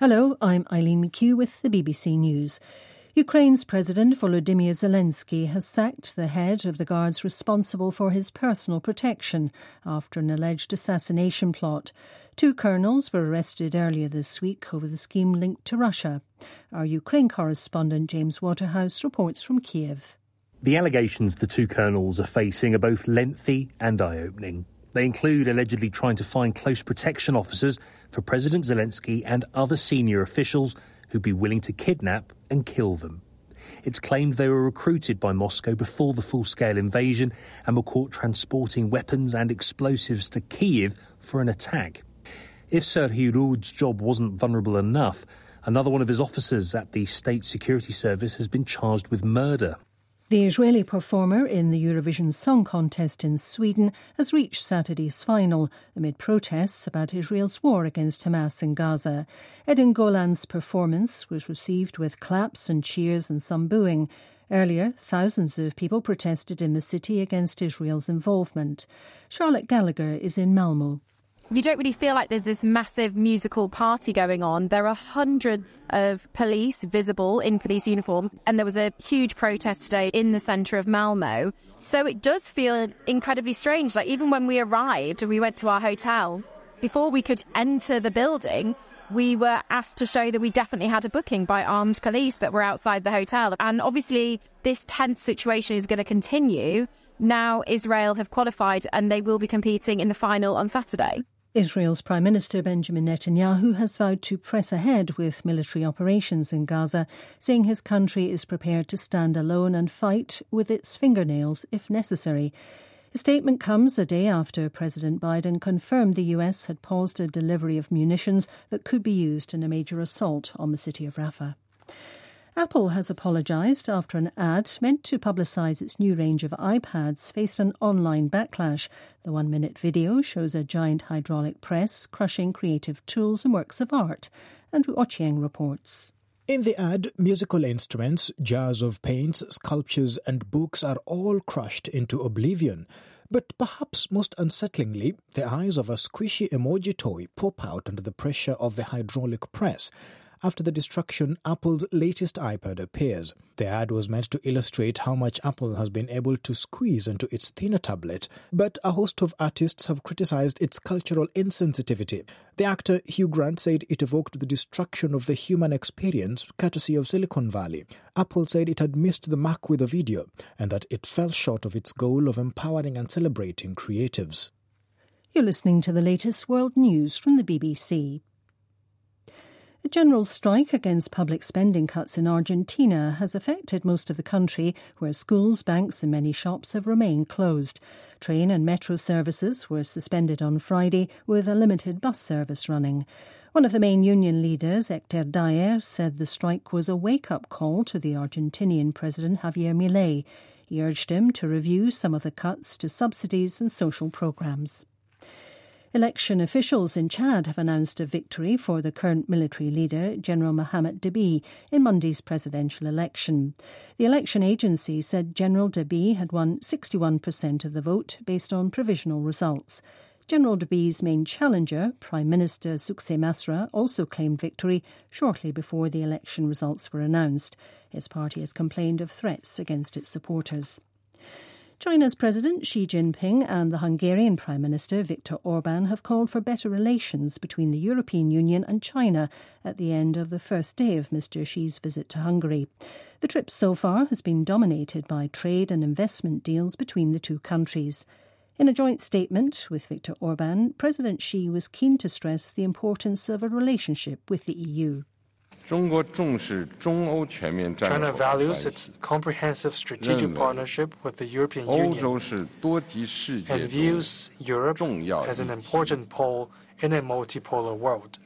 Hello, I'm Eileen McHugh with the BBC News. Ukraine's President Volodymyr Zelensky has sacked the head of the guards responsible for his personal protection after an alleged assassination plot. 2 colonels were arrested earlier this week over the scheme linked to Russia. Our Ukraine correspondent James Waterhouse reports from Kiev. The allegations the 2 colonels are facing are both lengthy and eye-opening. They include allegedly trying to find close protection officers for President Zelensky and other senior officials who'd be willing to kidnap and kill them. It's claimed they were recruited by Moscow before the full-scale invasion and were caught transporting weapons and explosives to Kyiv for an attack. If Serhiy Rud's job wasn't vulnerable enough, another one of his officers at the State Security Service has been charged with murder. The Israeli performer in the Eurovision Song Contest in Sweden has reached Saturday's final amid protests about Israel's war against Hamas in Gaza. Edin Golan's performance was received with claps and cheers and some booing. Earlier, thousands of people protested in the city against Israel's involvement. Charlotte Gallagher is in Malmö. You don't really feel like there's this massive musical party going on. There are hundreds of police visible in police uniforms, and there was a huge protest today in the centre of Malmö. So it does feel incredibly strange. Like, even when we arrived and we went to our hotel, before we could enter the building, we were asked to show that we definitely had a booking by armed police that were outside the hotel. And obviously this tense situation is going to continue. Now Israel have qualified and they will be competing in the final on Saturday. Israel's Prime Minister Benjamin Netanyahu has vowed to press ahead with military operations in Gaza, saying his country is prepared to stand alone and fight with its fingernails if necessary. His statement comes a day after President Biden confirmed the US had paused a delivery of munitions that could be used in a major assault on the city of Rafah. Apple has apologised after an ad meant to publicise its new range of iPads faced an online backlash. The 1-minute video shows a giant hydraulic press crushing creative tools and works of art. Andrew Ochieng reports. In the ad, musical instruments, jars of paints, sculptures and books are all crushed into oblivion. But perhaps most unsettlingly, the eyes of a squishy emoji toy pop out under the pressure of the hydraulic press. After the destruction, Apple's latest iPad appears. The ad was meant to illustrate how much Apple has been able to squeeze into its thinner tablet, but a host of artists have criticised its cultural insensitivity. The actor Hugh Grant said it evoked the destruction of the human experience, courtesy of Silicon Valley. Apple said it had missed the mark with the video, and that it fell short of its goal of empowering and celebrating creatives. You're listening to the latest world news from the BBC. A general strike against public spending cuts in Argentina has affected most of the country, where schools, banks and many shops have remained closed. Train and metro services were suspended on Friday, with a limited bus service running. One of the main union leaders, Hector Daer, said the strike was a wake-up call to the Argentinian President Javier Milei. He urged him to review some of the cuts to subsidies and social programmes. Election officials in Chad have announced a victory for the current military leader, General Mohamed Deby, in Monday's presidential election. The election agency said General Deby had won 61% of the vote based on provisional results. General Deby's main challenger, Prime Minister Sukseh Masra, also claimed victory shortly before the election results were announced. His party has complained of threats against its supporters. China's President Xi Jinping and the Hungarian Prime Minister Viktor Orban have called for better relations between the European Union and China at the end of the first day of Mr. Xi's visit to Hungary. The trip so far has been dominated by trade and investment deals between the two countries. In a joint statement with Viktor Orban, President Xi was keen to stress the importance of a relationship with the EU. China values its comprehensive strategic partnership with the European Union and views Europe as an important pole in a multipolar world,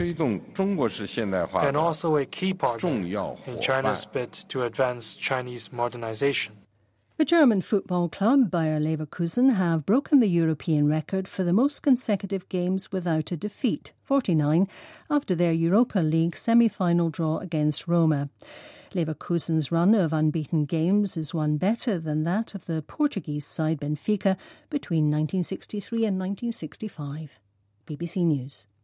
and also a key partner in China's bid to advance Chinese modernization. The German football club Bayer Leverkusen have broken the European record for the most consecutive games without a defeat, 49, after their Europa League semi-final draw against Roma. Leverkusen's run of unbeaten games is one better than that of the Portuguese side Benfica between 1963 and 1965. BBC News.